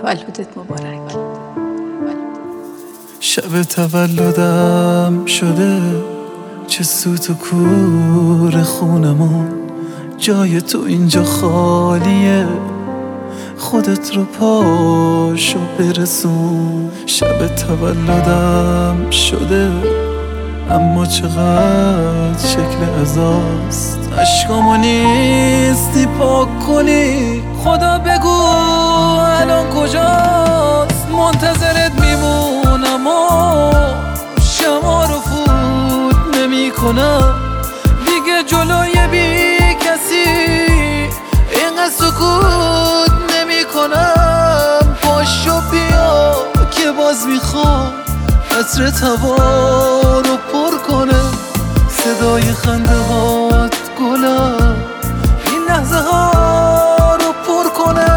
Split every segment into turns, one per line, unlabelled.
تولدت مبارک.
شب تولدم شده، چه سوت و کور خونمون، جای تو اینجا خالیه، خودت رو پاشو برسون. شب تولدم شده، اما چقدر شکل عزاست، عشقامو نیستی پاک کنی. خدا بگو الان کجاست، منتظرت میمونم و شما رو فوت نمی کنم دیگه جلوی بی کسی، اینقدر سکوت نمی کنم. پاشو بیا که باز میخوام عطر هوا رو پر کنه، صدای خنده هات گلم این لحظه ها رو پر کنه.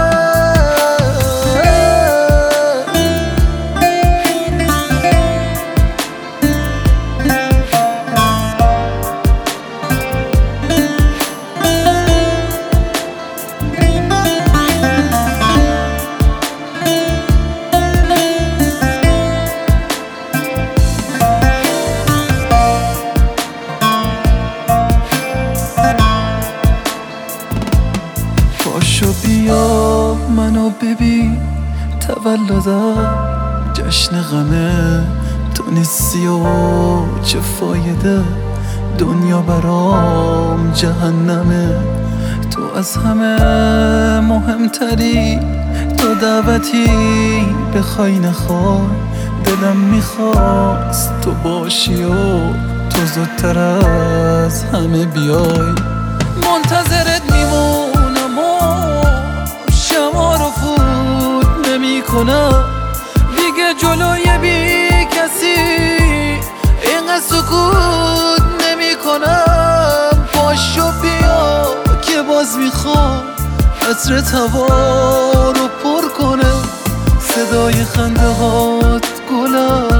پاشو بیا منو ببین، تولدم جشن غمه، تو نیستی و چه فایده، دنیا برام جهنمه. تو از همه مهمتری، تو دعوتی بخوای نخوای، دلم میخواست تو باشی و تو زودتر از همه بیای. منتظرت میمونم و شما رو فوت نمی کنم دیگه جلوی بی کسی، اینقدر سکوت نمی کنم. پاشو بیا که باز میخوام عطر هوا رو پر کنه، صدای خنده هات گلم